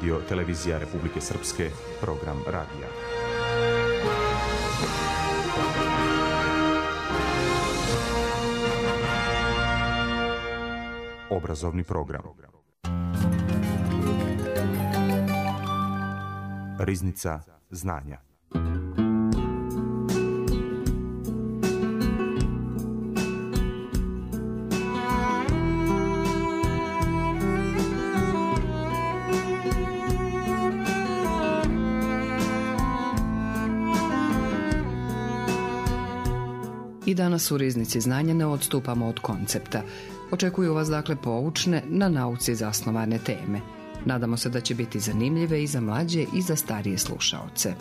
Radio Televizija Republike Srpske, program radija. Obrazovni program. Riznica znanja. I danas u Riznici znanja ne odstupamo od koncepta. Očekuju vas dakle poučne, na nauci zasnovane teme. Nadamo se da će biti zanimljive i za mlađe i za starije slušaoce.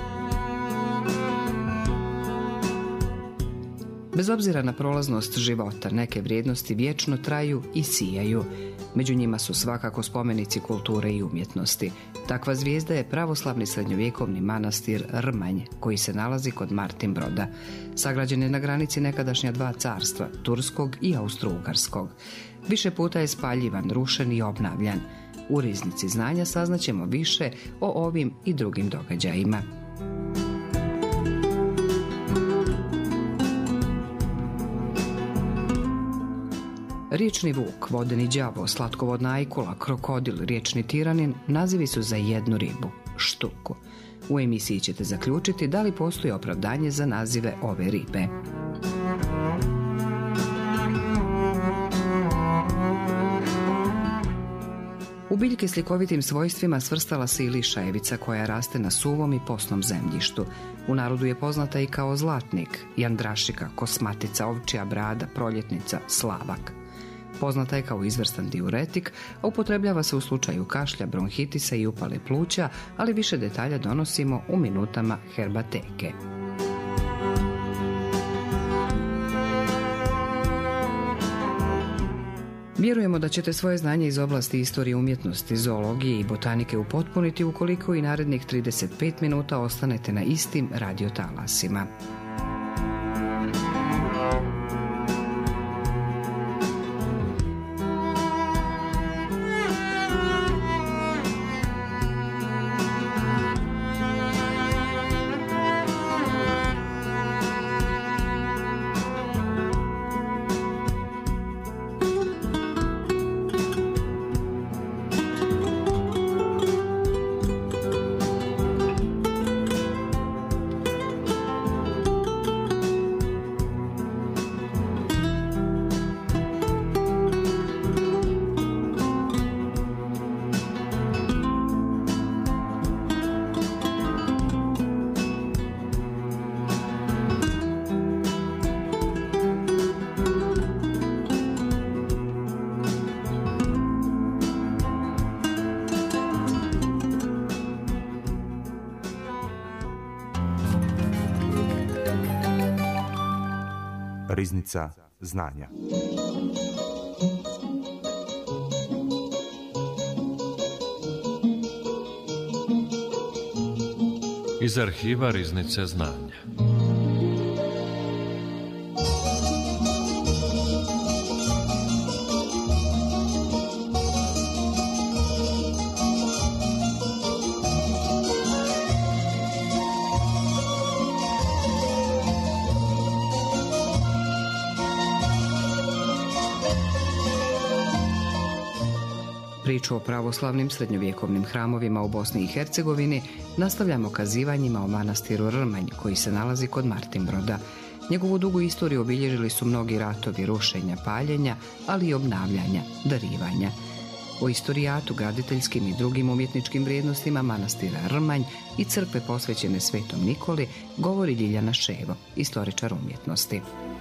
Bez obzira na prolaznost života, neke vrijednosti vječno traju i sijaju. Među njima su svakako spomenici kulture i umjetnosti. Takva zvijezda je pravoslavni srednjovjekovni manastir Rmanj, koji se nalazi kod Martinbroda. Sagrađen je na granici nekadašnja dva carstva, turskog i austro-ugarskog. Više puta je spaljivan, rušen i obnavljan. U Riznici znanja saznaćemo više o ovim i drugim događajima. Riječni vuk, vodeni đavo, slatkovodna ajkula, krokodil, riječni tiranin nazivi su za jednu ribu, štuku. U emisiji ćete zaključiti da li postoji opravdanje za nazive ove ribe. U biljke s likovitim svojstvima svrstala se i lišajevica koja raste na suvom i posnom zemljištu. U narodu je poznata i kao zlatnik, jandrašika, kosmatica, ovčija brada, proljetnica, slavak. Poznata je kao izvrstan diuretik, a upotrebljava se u slučaju kašlja, bronhitisa i upale pluća, ali više detalja donosimo u minutama herbateke. Vjerujemo da ćete svoje znanje iz oblasti istorije umjetnosti, zoologije i botanike upotpuniti ukoliko i narednih 35 minuta ostanete na istim radiotalasima. Riznica znanja. Iz arhiva Riznice znanja. Priču o pravoslavnim srednjovjekovnim hramovima u Bosni i Hercegovini nastavljamo kazivanjima o manastiru Rmanj koji se nalazi kod Martinbroda. Njegovu dugu istoriju obilježili su mnogi ratovi, rušenja, paljenja, ali i obnavljanja, darivanja. O istorijatu, graditeljskim i drugim umjetničkim vrijednostima manastira Rmanj i crkve posvećene Svetom Nikoli govori Ljiljana Ševo, istoričar umjetnosti.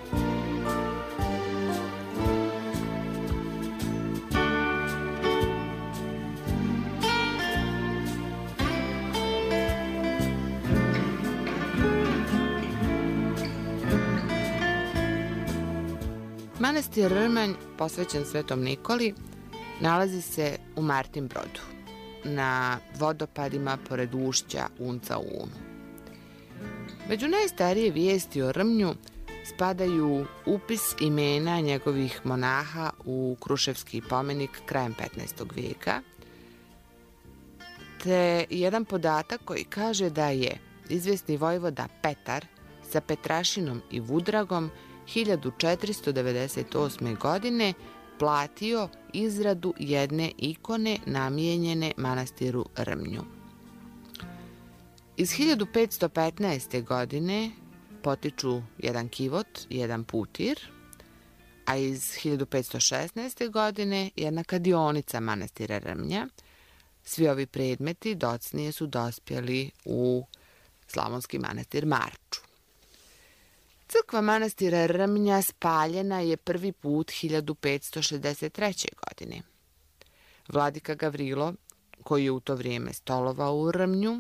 Manastir Rmanj, posvećen Svetom Nikoli, nalazi se u Martinbrodu, na vodopadima pored ušća Unca u Unu. Među najstarije vijesti o Rmnju spadaju upis imena njegovih monaha u Kruševski pomenik krajem 15. vijeka, te jedan podatak koji kaže da je izvjesni vojvoda Petar sa Petrašinom i Vudragom 1498. godine platio izradu jedne ikone namijenjene manastiru Rmnju. Iz 1515. godine potiču jedan kivot i jedan putir, a iz 1516. godine jedna kadionica manastira Rmnja. Svi ovi predmeti docnije su dospjeli u slavonski manastir Marču. Crkva manastira Rmnja spaljena je prvi put 1563. godine. Vladika Gavrilo, koji je u to vrijeme stolovao u Rmnju,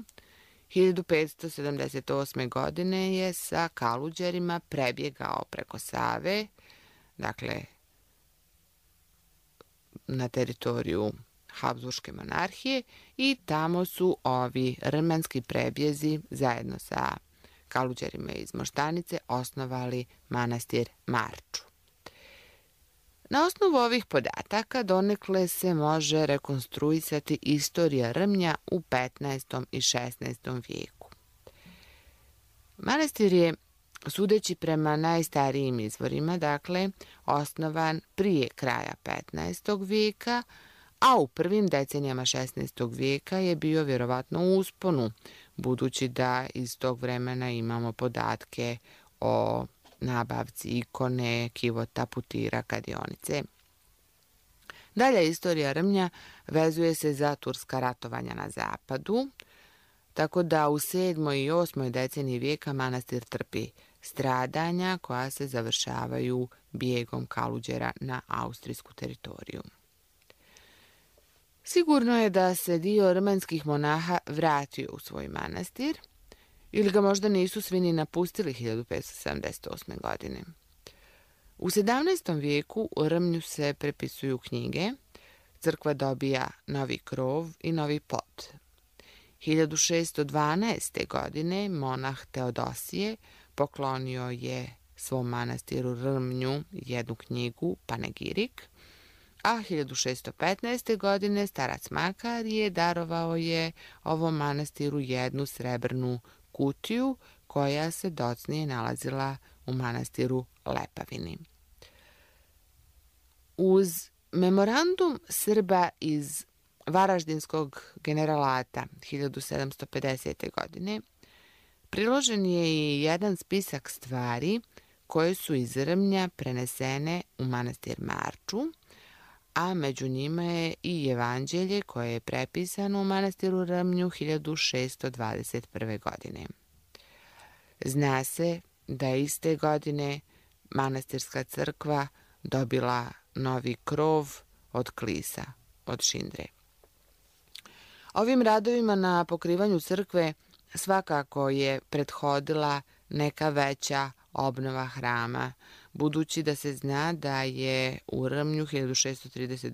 1578. godine je sa kaluđerima prebjegao preko Save, dakle na teritoriju Habsburške monarhije, i tamo su ovi rmanski prebjezi zajedno sa kaluđerima iz Moštanice osnovali manastir Marču. Na osnovu ovih podataka donekle se može rekonstruisati istorija Rmnja u 15. i 16. vijeku. Manastir je, sudeći prema najstarijim izvorima, dakle, osnovan prije kraja 15. vijeka, a u prvim decenijama 16. vijeka je bio vjerovatno u usponu, budući da iz tog vremena imamo podatke o nabavci ikone, kivota, putira, kadionice. Dalja istorija Rmnja vezuje se za turska ratovanja na zapadu, tako da u 7. i 8. deceniji vijeka manastir trpi stradanja koja se završavaju bijegom kaluđera na austrijsku teritoriju. Sigurno je da se dio rmanskih monaha vratio u svoj manastir, ili ga možda nisu svi ni napustili 1578. godine. U 17. vijeku u Rmnju se prepisuju knjige, crkva dobija novi krov i novi pod. 1612. godine monah Teodosije poklonio je svom manastiru Rmnju jednu knjigu Panegirik, a 1615. godine starac Makar je darovao je ovom manastiru jednu srebrnu kutiju koja se docnije nalazila u manastiru Lepavini. Uz memorandum Srba iz Varaždinskog generalata 1750. godine priložen je i jedan spisak stvari koje su iz Rmnja prenesene u manastir Marču, a među njima je i evanđelje koje je prepisano u manastiru Rmnju 1621. godine. Zna se da je iste godine manastirska crkva dobila novi krov od klisa, od šindre. Ovim radovima na pokrivanju crkve svakako je prethodila neka veća obnova hrama, budući da se zna da je u Rmnju 1632.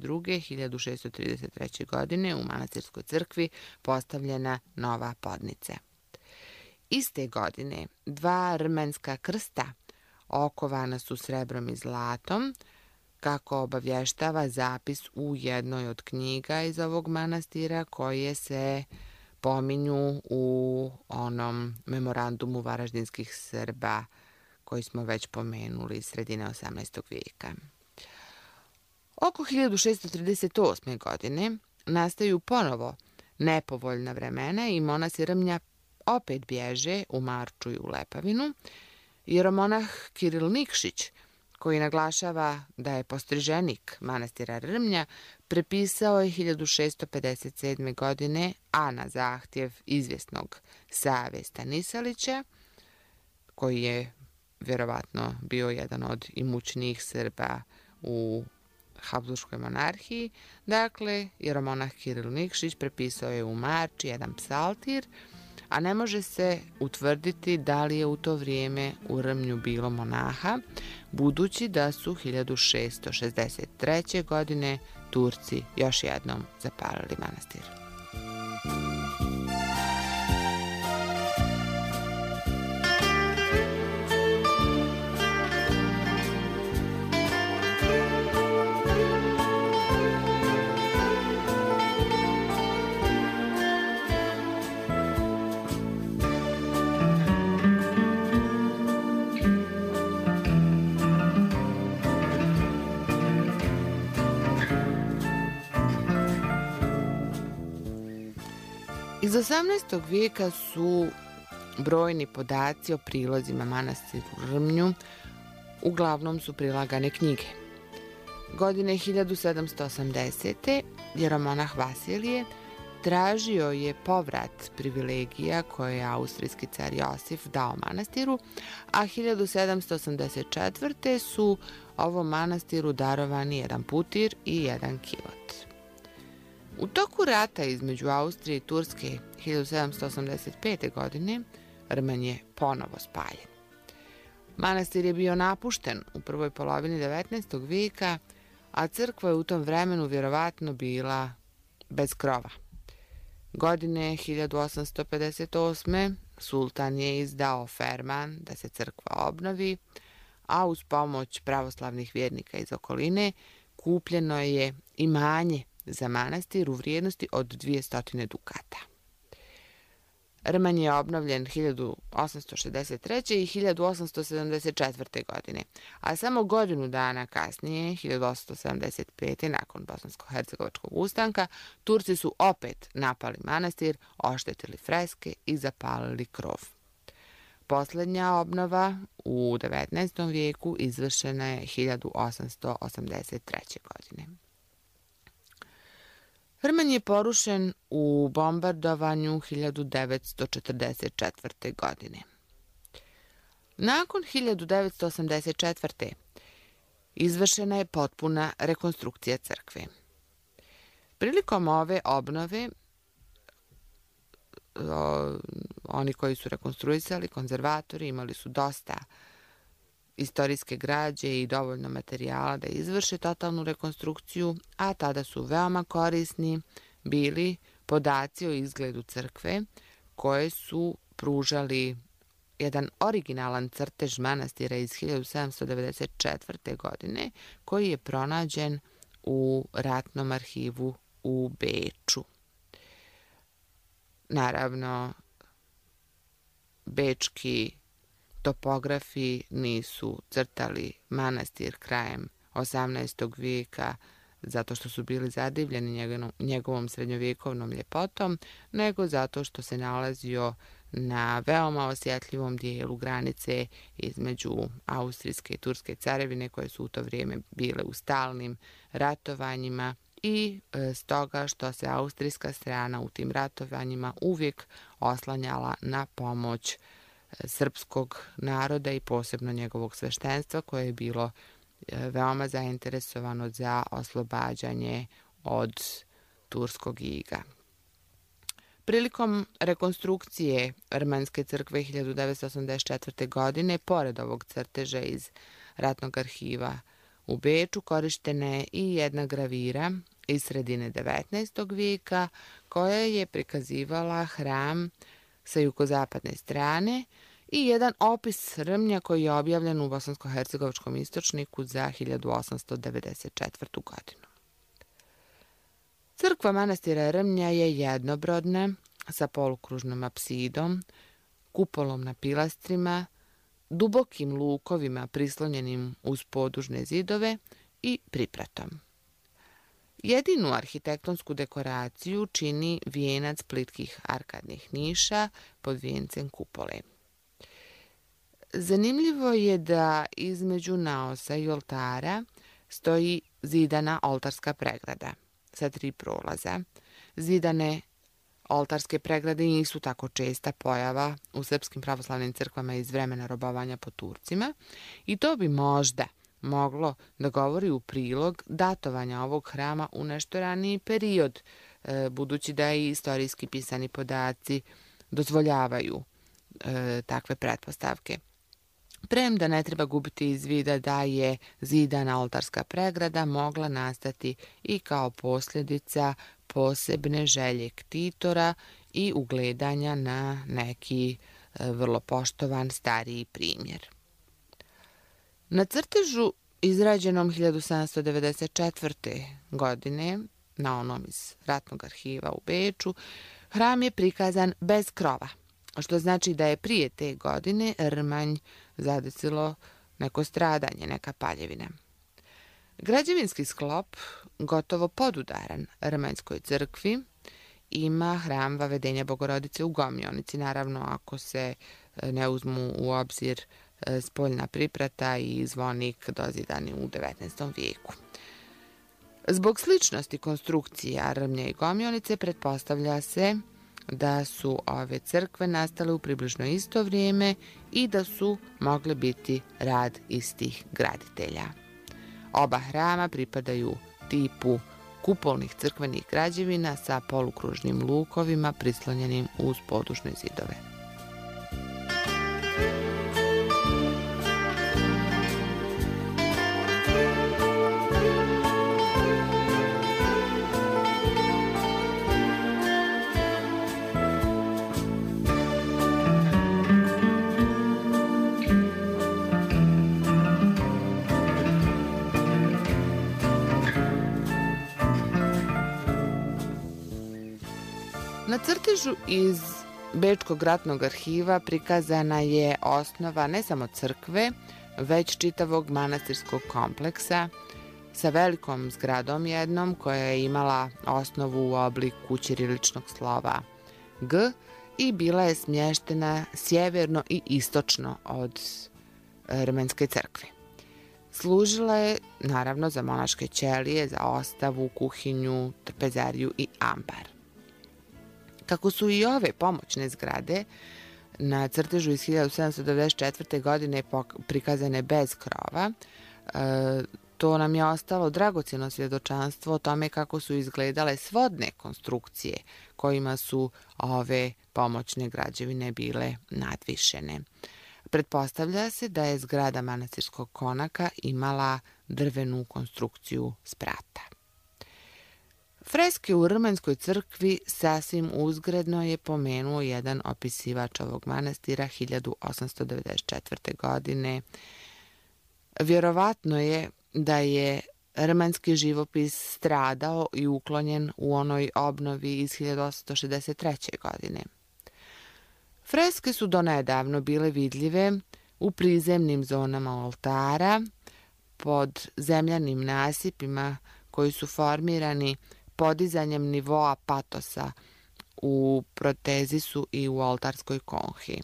1633. godine u manastirskoj crkvi postavljena nova podnica. Iste godine 2 rmenska krsta okovana su srebrom i zlatom, kako obavještava zapis u jednoj od knjiga iz ovog manastira koje se pominju u onom memorandumu varaždinskih Srba koji smo već pomenuli iz sredine 18. vijeka. Oko 1638. godine nastaju ponovo nepovoljna vremena i monasi Rmnja opet bježe u Marču i u Lepavinu, jeromonah Kiril Nikšić, koji naglašava da je postriženik manastira Rmnja, prepisao je 1657. godine, a na zahtjev izvjesnog Save Stanisalića, koji je vjerovatno bio jedan od imućnijih Srba u Habsburškoj monarhiji. Dakle, jeromonah Kiril Nikšić prepisao je u Marči jedan psaltir, a ne može se utvrditi da li je u to vrijeme u Rmnju bilo monaha, budući da su 1663. godine Turci još jednom zapalili manastir. Iz 18. vijeka su brojni podaci o prilozima manastiru Rmnju, uglavnom su prilagane knjige. Godine 1780. jeromonah Vasilije tražio je povrat privilegija koje je austrijski car Josif dao manastiru, a 1784. su ovom manastiru darovani jedan putir i jedan kilot. U toku rata između Austrije i Turske 1785. godine Rmanj je ponovo spaljen. Manastir je bio napušten u prvoj polovini 19. vijeka, a crkva je u tom vremenu vjerovatno bila bez krova. Godine 1858. sultan je izdao ferman da se crkva obnovi, a uz pomoć pravoslavnih vjernika iz okoline kupljeno je imanje za manastir u vrijednosti od 200 dukata. Rmanj je obnovljen 1863. i 1874. godine, a samo godinu dana kasnije, 1875. nakon Bosansko-hercegovačkog ustanka, Turci su opet napali manastir, oštetili freske i zapalili krov. Posljednja obnova u 19. vijeku izvršena je 1883. godine. Rmanj je porušen u bombardovanju 1944. godine. Nakon 1984. izvršena je potpuna rekonstrukcija crkve. Prilikom ove obnove, oni koji su rekonstruisali, konzervatori, imali su dosta istorijske građe i dovoljno materijala da izvrše totalnu rekonstrukciju, a tada su veoma korisni bili podaci o izgledu crkve koje su pružali jedan originalan crtež manastira iz 1794. godine koji je pronađen u ratnom arhivu u Beču. Naravno, bečki topografi nisu crtali manastir krajem 18. vijeka zato što su bili zadivljeni njegovom srednjovjekovnom ljepotom, nego zato što se nalazio na veoma osjetljivom dijelu granice između Austrijske i Turske carevine koje su u to vrijeme bile u stalnim ratovanjima i stoga što se austrijska strana u tim ratovanjima uvijek oslanjala na pomoć srpskog naroda i posebno njegovog sveštenstva koje je bilo veoma zainteresovano za oslobađanje od turskog iga. Prilikom rekonstrukcije Rmanjske crkve 1984. godine, pored ovog crteža iz ratnog arhiva u Beču, korištena je i jedna gravira iz sredine 19. vijeka koja je prikazivala hram sa jugozapadne strane i jedan opis Rmnja koji je objavljen u Bosansko-hercegovačkom istočniku za 1894. godinu. Crkva manastira Rmnja je jednobrodna sa polukružnom apsidom, kupolom na pilastrima, dubokim lukovima prislonjenim uz podužne zidove i pripratom. Jedinu arhitektonsku dekoraciju čini vijenac plitkih arkadnih niša pod vijencem kupole. Zanimljivo je da između naosa i oltara stoji zidana oltarska pregrada sa 3 prolaza. Zidane oltarske pregrade nisu tako česta pojava u srpskim pravoslavnim crkvama iz vremena robovanja po Turcima i to bi možda moglo da govori u prilog datovanja ovog hrama u nešto raniji period, budući da i istorijski pisani podaci dozvoljavaju takve pretpostavke. Premda ne treba gubiti iz vida da je zidana oltarska pregrada mogla nastati i kao posljedica posebne želje ktitora i ugledanja na neki vrlo poštovan stariji primjer. Na crtežu izrađenom 1794. godine, na onom iz ratnog arhiva u Beču, hram je prikazan bez krova, što znači da je prije te godine Rmanj zadesilo neko stradanje, neka paljevina. Građevinski sklop, gotovo podudaran Rmanjskoj crkvi ima hram Vavedenja Bogorodice u Gomionici, naravno ako se ne uzmu u obzir spoljna priprata i zvonik dozidani u 19. vijeku. Zbog sličnosti konstrukcija Rmnje i Gomionice pretpostavlja se da su ove crkve nastale u približno isto vrijeme i da su mogle biti rad istih graditelja. Oba hrama pripadaju tipu kupolnih crkvenih građevina sa polukružnim lukovima prislonjenim uz podušne zidove. Na crtežu iz Bečkog ratnog arhiva prikazana je osnova ne samo crkve, već čitavog manastirskog kompleksa sa velikom zgradom jednom koja je imala osnovu u obliku ćiriličnog slova G i bila je smještena sjeverno i istočno od Rmenske crkve. Služila je naravno za monaške ćelije, za ostavu, kuhinju, trpezariju i ambar. Kako su i ove pomoćne zgrade na crtežu iz 1794. godine prikazane bez krova, to nam je ostalo dragocjeno svjedočanstvo o tome kako su izgledale svodne konstrukcije kojima su ove pomoćne građevine bile nadvišene. Pretpostavlja se da je zgrada manastirskog konaka imala drvenu konstrukciju sprata. Freske u Rmenskoj crkvi sasvim uzgredno je pomenuo jedan opisivač ovog manastira 1894. godine. Vjerovatno je da je rmenski živopis stradao i uklonjen u onoj obnovi iz 1863. godine. Freske su donedavno bile vidljive u prizemnim zonama oltara, pod zemljanim nasipima koji su formirani podizanjem nivoa patosa u protezisu i u oltarskoj konhi.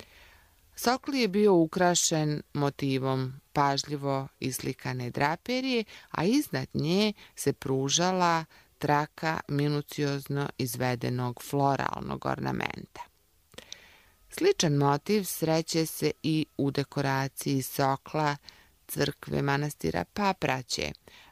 Sokli je bio ukrašen motivom pažljivo islikane draperije, a iznad nje se pružala traka minuciozno izvedenog floralnog ornamenta. Sličan motiv sreće se i u dekoraciji sokla crkve manastira Papraće,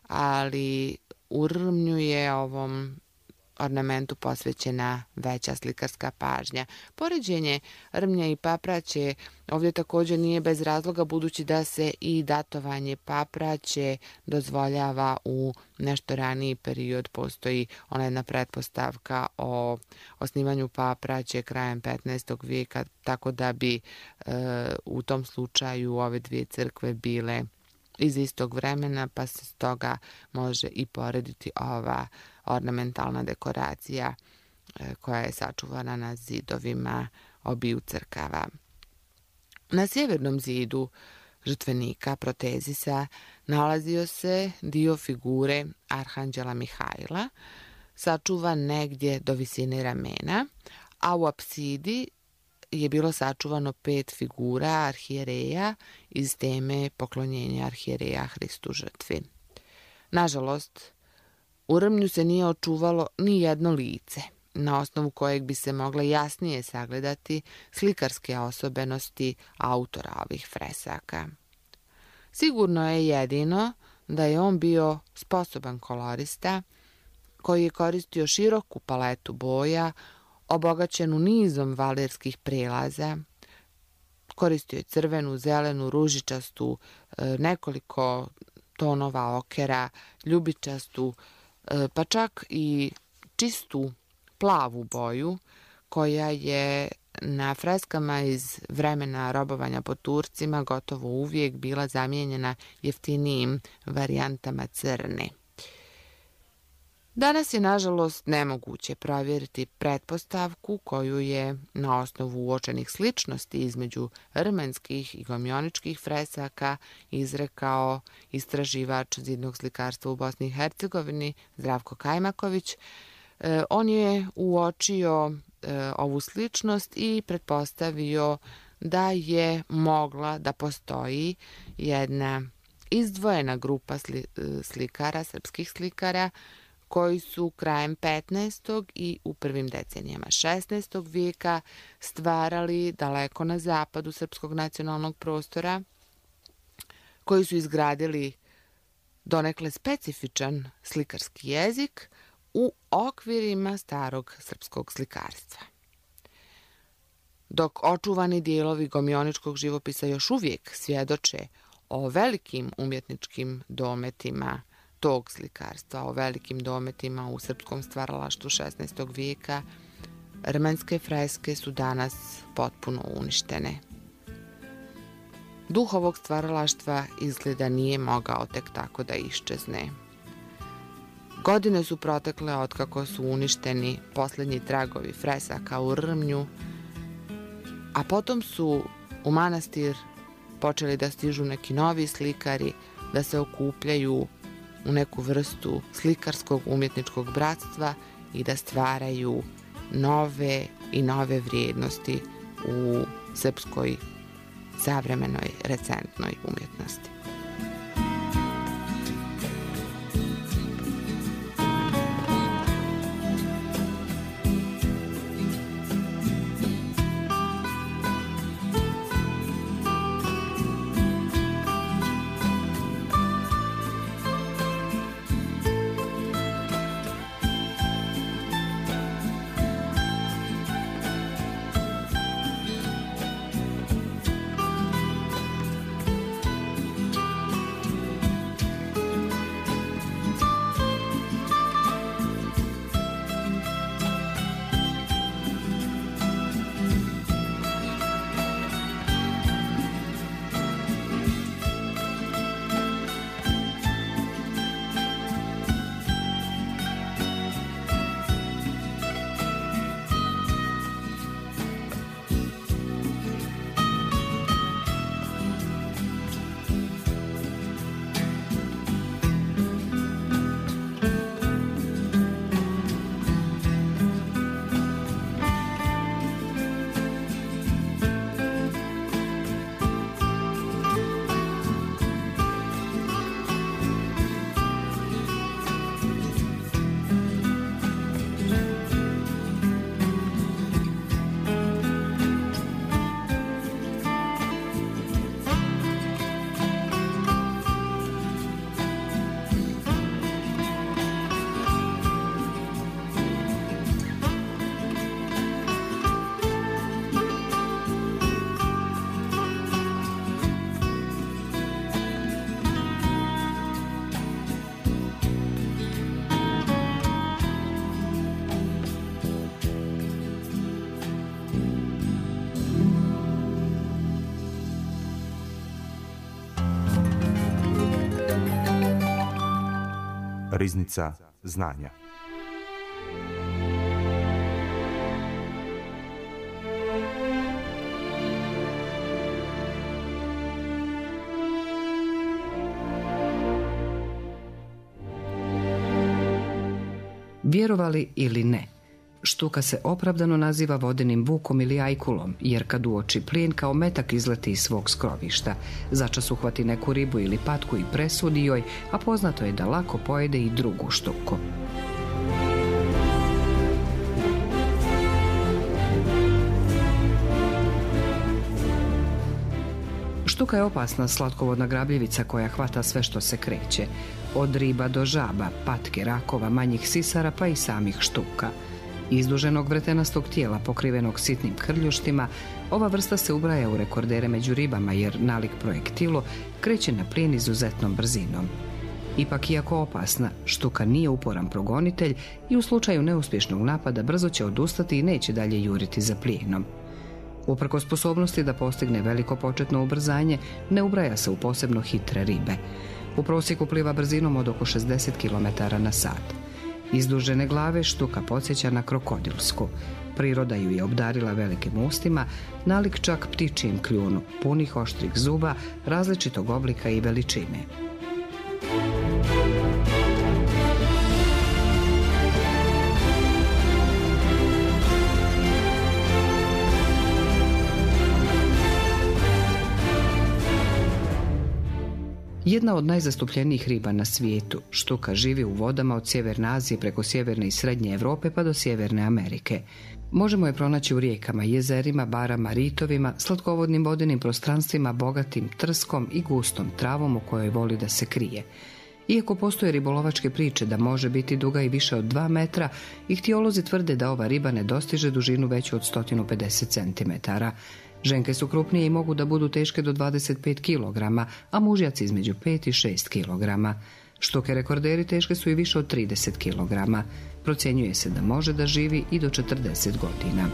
ali u Rmnju je ovom ornamentu posvećena veća slikarska pažnja. Poređenje Rmnja i Papraće ovdje također nije bez razloga, budući da se i datovanje Papraće dozvoljava u nešto raniji period. Postoji ona jedna pretpostavka o osnivanju Papraće krajem 15. vijeka, tako da bi u tom slučaju ove dvije crkve bile iz istog vremena, pa se stoga može i porediti ova ornamentalna dekoracija koja je sačuvana na zidovima obiju crkava. Na sjevernom zidu žrtvenika protezisa nalazio se dio figure Arhanđela Mihajla, sačuvan negdje do visine ramena, a u apsidi je bilo sačuvano 5 figura arhijereja iz teme poklonjenja arhijereja Hristu žrtvi. Nažalost, u Rmnju se nije očuvalo ni jedno lice, na osnovu kojeg bi se mogle jasnije sagledati slikarske osobenosti autora ovih fresaka. Sigurno je jedino da je on bio sposoban kolorista koji je koristio široku paletu boja, obogaćenu nizom valerskih prelaza. Koristio je crvenu, zelenu, ružičastu, nekoliko tonova okera, ljubičastu, pa čak i čistu plavu boju koja je na freskama iz vremena robovanja pod Turcima gotovo uvijek bila zamijenjena jeftinijim varijantama crne. Danas je, nažalost, nemoguće provjeriti pretpostavku koju je na osnovu uočenih sličnosti između rmenskih i gomioničkih fresaka izrekao istraživač zidnog slikarstva u Bosni i Hercegovini Zdravko Kajmaković, On je uočio ovu sličnost i pretpostavio da je mogla da postoji jedna izdvojena grupa slikara, srpskih slikara, koji su krajem 15. i u prvim decenijama 16. vijeka stvarali daleko na zapadu srpskog nacionalnog prostora, koji su izgradili donekle specifičan slikarski jezik u okvirima starog srpskog slikarstva. Dok očuvani dijelovi gomioničkog živopisa još uvijek svjedoče o velikim umjetničkim dometima tog slikarstva, o velikim dometima u srpskom stvaralaštvu 16. vijeka, rmenske freske su danas potpuno uništene. Duh ovog stvaralaštva izgleda nije mogao tek tako da iščezne. Godine su protekle otkako su uništeni posljednji tragovi fresaka u Rmnju, a potom su u manastir počeli da stižu neki novi slikari, da se okupljaju u neku vrstu slikarskog umjetničkog bratstva i da stvaraju nove i nove vrijednosti u srpskoj savremenoj recentnoj umjetnosti. Riznica znanja. Vjerovali ili ne, štuka se opravdano naziva vodenim vukom ili ajkulom, jer kad uoči plijen kao metak izleti iz svog skrovišta, začas uhvati neku ribu ili patku i presudi joj, a poznato je da lako pojede i drugu štuku. Štuka je opasna slatkovodna grabljivica koja hvata sve što se kreće, od riba do žaba, patke, rakova, manjih sisara pa i samih štuka. Izduženog vretenastog tijela pokrivenog sitnim krljuštima, ova vrsta se ubraja u rekordere među ribama jer nalik projektilu kreće na plijen izuzetnom brzinom. Ipak, iako opasna, štuka nije uporan progonitelj i u slučaju neuspješnog napada brzo će odustati i neće dalje juriti za plijenom. Uprkos sposobnosti da postigne veliko početno ubrzanje, ne ubraja se u posebno hitre ribe. U prosjeku pliva brzinom od oko 60 km na sat. Izdužene glave štuka podsjeća na krokodilsku. Priroda ju je obdarila velikim ustima, nalik čak ptičijem kljunu, punih oštrih zuba, različitog oblika i veličine. Jedna od najzastupljenijih riba na svijetu, štuka živi u vodama od sjeverne Azije preko sjeverne i srednje Europe pa do sjeverne Amerike. Možemo je pronaći u rijekama, jezerima, barama, ritovima, slatkovodnim vodenim prostranstvima bogatim trskom i gustom travom u kojoj voli da se krije. Iako postoje ribolovačke priče da može biti duga i više od 2 metra, ihtiolozi tvrde da ova riba ne dostiže dužinu veću od 150 cm. Ženke su krupnije i mogu da budu teške do 25 kg, a mužjaci između 5 i 6 kg. Štuke rekorderi teške su i više od 30 kg. Procjenjuje se da može da živi i do 40 godina.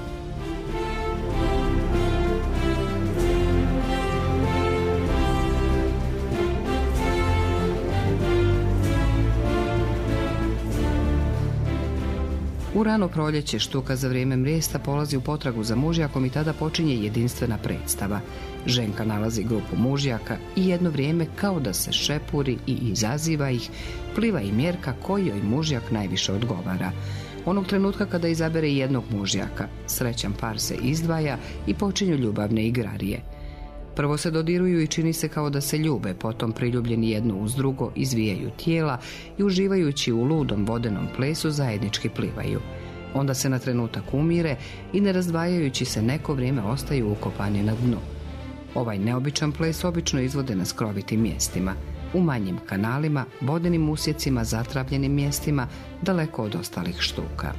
U rano proljeće štuka za vrijeme mrijesta polazi u potragu za mužjakom i tada počinje jedinstvena predstava. Ženka nalazi grupu mužjaka i jedno vrijeme kao da se šepuri i izaziva ih, pliva i mjerka koji joj mužjak najviše odgovara. Onog trenutka kada izabere jednog mužjaka, srećan par se izdvaja i počinju ljubavne igrarije. Prvo se dodiruju i čini se kao da se ljube, potom priljubljeni jedno uz drugo izvijaju tijela i uživajući u ludom vodenom plesu zajednički plivaju. Onda se na trenutak umire i ne razdvajajući se neko vrijeme ostaju ukopani na dnu. Ovaj neobičan ples obično izvode na skrovitim mjestima, u manjim kanalima, vodenim usjecima, zatravljenim mjestima, daleko od ostalih štuka.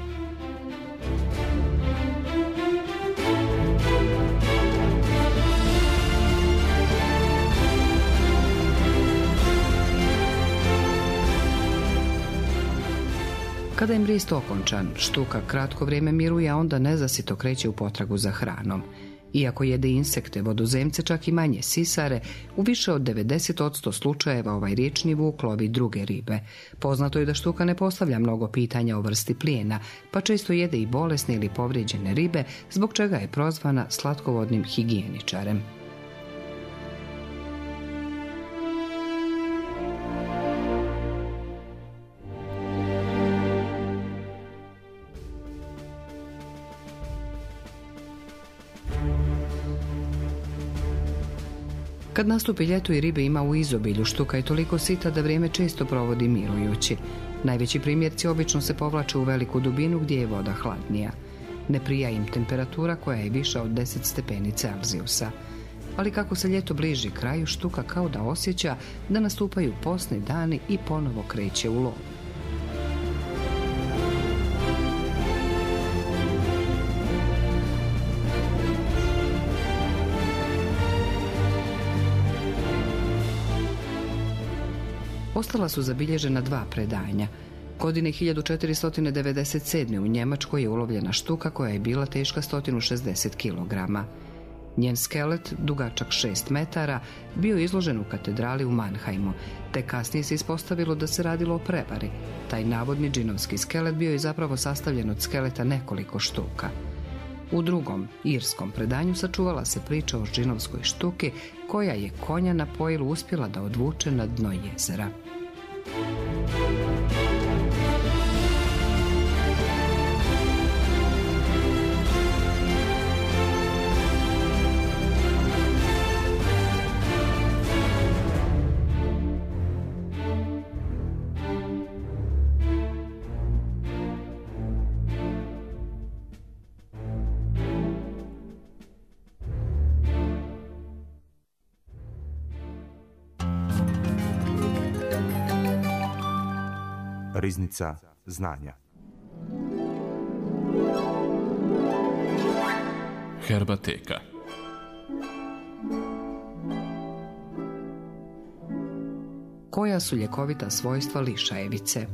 Kada je mrijest okončan, štuka kratko vrijeme miruje, a onda nezasito kreće u potragu za hranom. Iako jede insekte, vodozemce, čak i manje sisare, u više od 90% slučajeva ovaj riječni vuk lovi druge ribe. Poznato je da štuka ne postavlja mnogo pitanja o vrsti plijena, pa često jede i bolesne ili povrijeđene ribe, zbog čega je prozvana slatkovodnim higijeničarem. Kad nastupi ljeto i ribe ima u izobilju, štuka je toliko sita da vrijeme često provodi mirujući. Najveći primjerci obično se povlače u veliku dubinu gdje je voda hladnija. Ne prija im temperatura koja je viša od 10 stepeni Celzijusa. Ali kako se ljeto bliži kraju, štuka kao da osjeća da nastupaju posni dani i ponovo kreće u lov. Ostala su zabilježena 2 predanja. Godine 1497. u Njemačkoj je ulovljena štuka koja je bila teška 160 kg. Njen skelet, dugačak 6 metara, bio izložen u katedrali u Mannheimu, te kasnije se ispostavilo da se radilo o prevari. Taj navodni džinovski skelet bio je zapravo sastavljen od skeleta nekoliko štuka. U drugom, irskom predanju sačuvala se priča o džinovskoj štuki koja je konja na pojilu uspjela da odvuče na dno jezera. Riznica znanja. Herbateka. Koja su ljekovita svojstva lišajevice?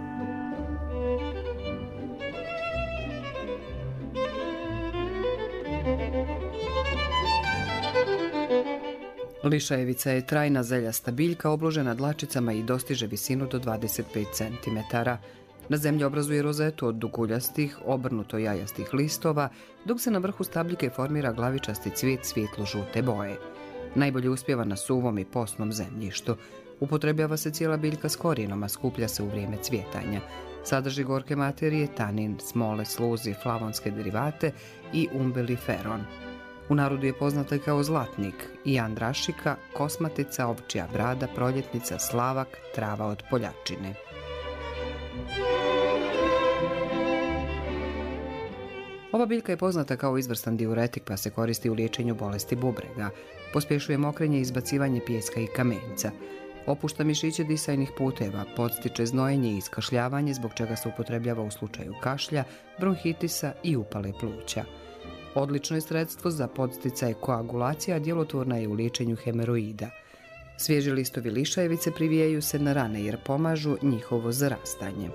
Lišajevica je trajna zeljasta biljka obložena dlačicama i dostiže visinu do 25 cm. Na zemlji obrazuje rozetu od duguljastih, obrnuto jajastih listova, dok se na vrhu stabljike formira glavičasti cvijet svjetlo-žute boje. Najbolje uspijeva na suvom i posnom zemljištu. Upotrebljava se cijela biljka s korijenom, a skuplja se u vrijeme cvjetanja. Sadrži gorke materije, tanin, smole, sluzi, flavonske derivate i umbeliferon. U narodu je poznata i kao zlatnik i Andrašika, kosmatica, ovčija brada, proljetnica, slavak, trava od poljačine. Ova biljka je poznata kao izvrstan diuretik pa se koristi u liječenju bolesti bubrega, pospješuje mokrenje i izbacivanje pijeska i kamenca, opušta mišiće disajnih puteva, podstiče znojenje i iskašljavanje zbog čega se upotrebljava u slučaju kašlja, bronhitisa i upale pluća. Odlično je sredstvo za podsticaj koagulacija, a djelotvorna je u liječenju hemeroida. Svježi listovi lišajevice privijaju se na rane jer pomažu njihovo zarastanje.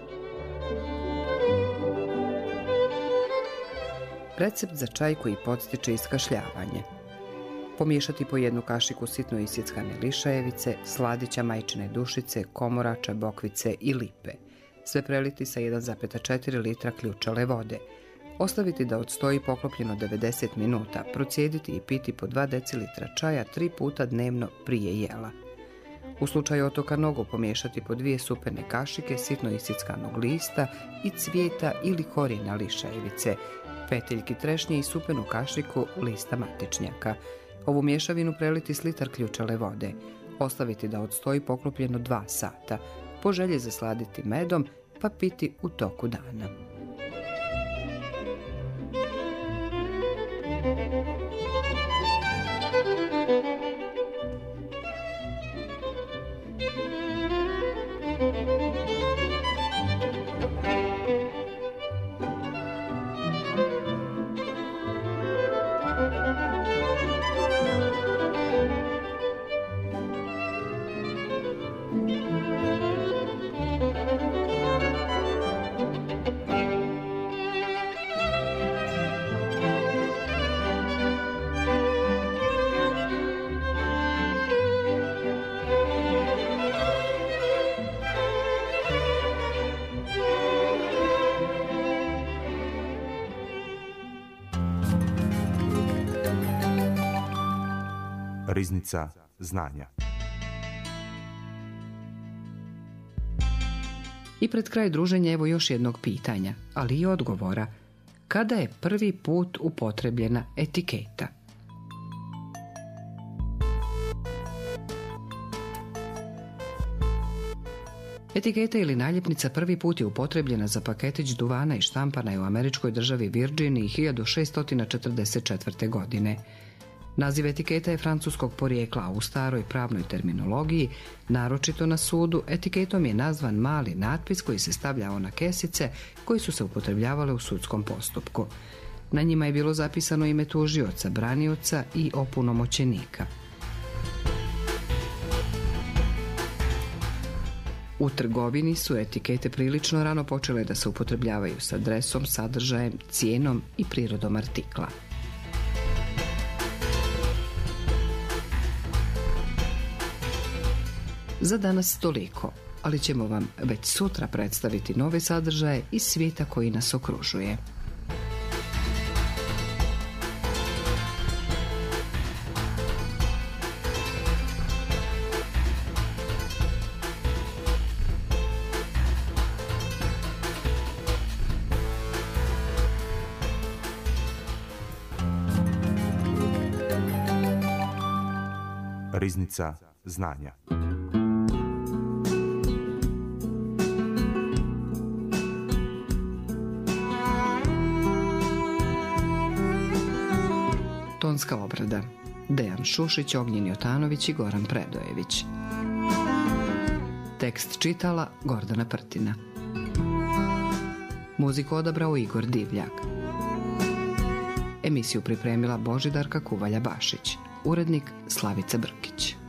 Recept za čaj koji podstiče iskašljavanje. Pomiješati po 1 kašiku sitno isjeckane lišajevice, sladića majčine dušice, komorača, bokvice i lipe. Sve preliti sa 1,4 litra ključale vode. Ostaviti da odstoji poklopljeno 90 minuta, procijediti i piti po 2 decilitra čaja 3 puta dnevno prije jela. U slučaju otoka nogu pomiješati po 2 supene kašike sitno isjeckanog lista i cvijeta ili korijena lišajevice, peteljki trešnje i supenu kašiku lista matičnjaka. Ovu mješavinu preliti s litar ključale vode. Ostaviti da odstoji poklopljeno 2 sata. Po želji zasladiti medom pa piti u toku dana. Riznica znanja. I pred kraj druženja evo još jednog pitanja, ali i odgovora. Kada je prvi put upotrebljena etiketa? Etiketa ili naljepnica prvi put je upotrebljena za paketić duvana i štampana je u američkoj državi Virginiji 1644. godine. Naziv etiketa je francuskog porijekla, a u staroj pravnoj terminologiji, naročito na sudu, etiketom je nazvan mali natpis koji se stavljao na kesice koji su se upotrebljavale u sudskom postupku. Na njima je bilo zapisano ime tužioca, branioca i opunomoćenika. U trgovini su etikete prilično rano počele da se upotrebljavaju s adresom, sadržajem, cijenom i prirodom artikla. Za danas toliko, ali ćemo vam već sutra predstaviti nove sadržaje iz svijeta koji nas okružuje. Riznica znanja. Tonska obrada: Dejan Šušić, Ognjen Jotanović i Goran Predojević. Tekst čitala Gordana Prtina. Muziku odabrao Igor Divljak. Emisiju pripremila Božidarka Kuvalja Bašić. Urednik Slavica Brkić.